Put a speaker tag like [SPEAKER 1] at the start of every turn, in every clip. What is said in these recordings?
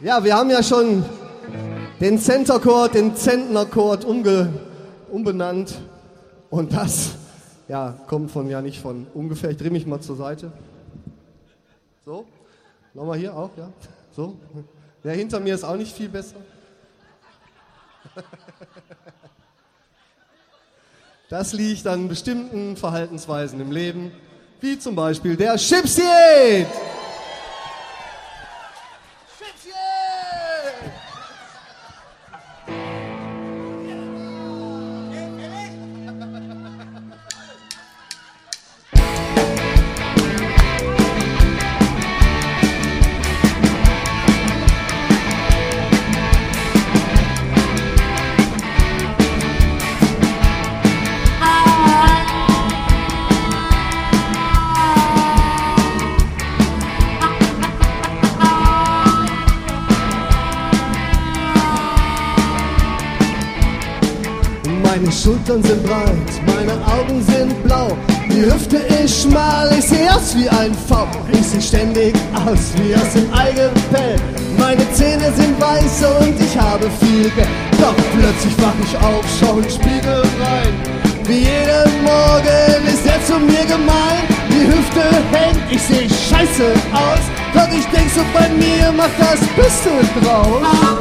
[SPEAKER 1] Ja, wir haben ja schon den Centerchord, den Zentnerchord umbenannt. Und das, ja, kommt von ja nicht von ungefähr. Ich drehe mich mal zur Seite. So, nochmal hier auch, ja. So. Ja, hinter mir ist auch nicht viel besser. Das liegt an bestimmten Verhaltensweisen im Leben, wie zum Beispiel der Chips-Diät. Meine Schultern sind breit, meine Augen sind blau, die Hüfte ist schmal, ich seh aus wie ein V. Ich seh ständig aus wie aus dem Eigepell. Meine Zähne sind weiß und ich habe viel Geld. Doch plötzlich wach ich auf, schau in den Spiegel rein. Wie jeden Morgen ist er zu mir gemein. Die Hüfte hängt, ich seh scheiße aus. Doch ich denk so, bei mir macht das Beste draus.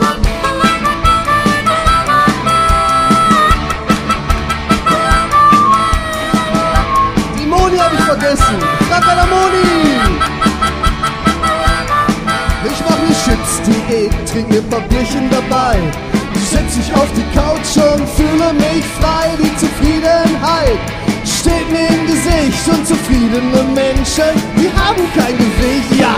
[SPEAKER 1] Hab ich vergessen. Rakalamoni! Ich mach ne Chips-Diät, trink ne paar Bierchen dabei. Setz mich auf die Couch und fühle mich frei. Die Zufriedenheit steht mir im Gesicht. Und zufriedene Menschen, die haben kein Gewicht. Ja!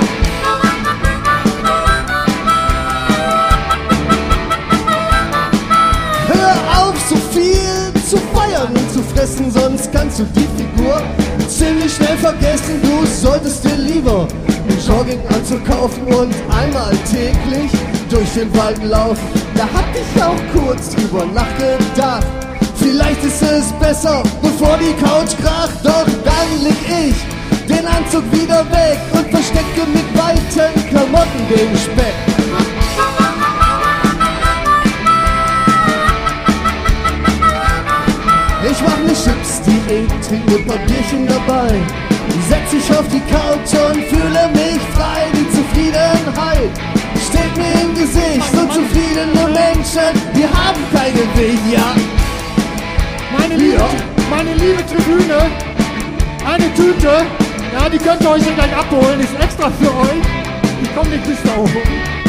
[SPEAKER 1] Hör auf, so viel zu feiern und zu fressen, sonst kannst du die Figur ziemlich schnell vergessen. Du solltest dir lieber einen Jogginganzug kaufen und einmal täglich durch den Wald laufen. Da hab ich auch kurz drüber nachgedacht. Vielleicht ist es besser, bevor die Couch kracht. Doch dann leg ich den Anzug wieder weg und verstecke mit weiten Klamotten den Speck. Ich mach ne Chips-Diät, trink ne paar Bierchen dabei. Setz mich auf die Couch und fühle mich frei. Die Zufriedenheit steht mir im Gesicht. Und zufriedene Menschen, die haben kein Gewicht, ja.
[SPEAKER 2] Meine liebe Tribüne, eine Tüte, ja, die könnt ihr euch hier gleich abholen, ist extra für euch. Ich komm nicht bis da oben.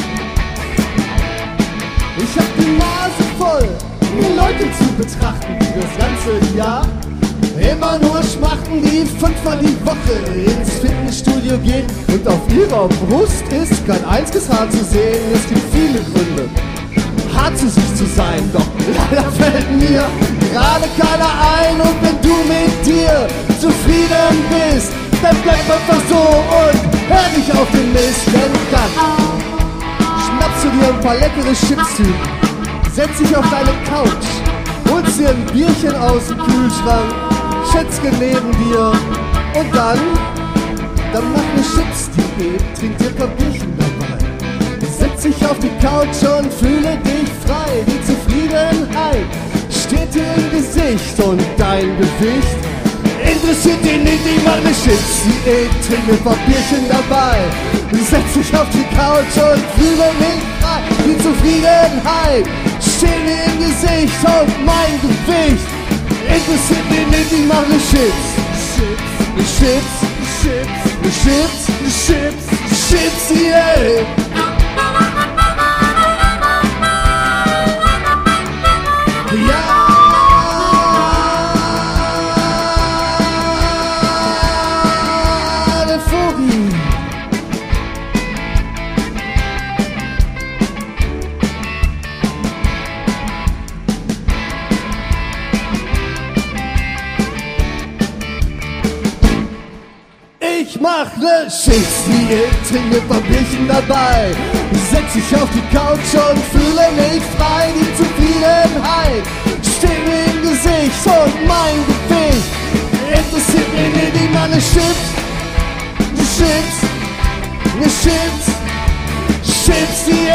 [SPEAKER 1] Ich hab die Nase voll, mir Leute zu betrachten, die das ganze Jahr immer nur schmachten, die 5-mal die Woche ins Fitnessstudio gehen und auf ihrer Brust ist kein einziges Haar zu sehen. Es gibt viele Gründe, hart zu sich zu sein, doch leider fällt mir gerade keiner ein. Und wenn du mit dir zufrieden bist, dann bleib einfach so und hör nicht auf den Mist, denn dann schnappst du dir ein paar leckere Chipstüten, setz dich auf deine Couch, holst dir ein Bierchen aus dem Kühlschrank, Schätzchen neben dir und dann mach ne Chips-Diät, trink dir ein paar Bierchen dabei. Setz dich auf die Couch und fühle dich frei. Die Zufriedenheit steht dir im Gesicht und dein Gewicht interessiert dich nicht. Ich mach ne Chips-Diät, trink ein paar Bierchen dabei. Setz dich auf die Couch und fühle mich frei. Die Zufriedenheit steht mir im Gesicht und mein Gewicht interessiert mich nicht. Ich mach ne Chips-Diät. Ich mach ne Chips-Diät, trink ne paar Bierchen dabei. Setz dich auf die Couch und fühle mich frei. Die Zufriedenheit steht mir im Gesicht und mein Gewicht interessiert mich nicht. Ich mach ne Chips-Diät.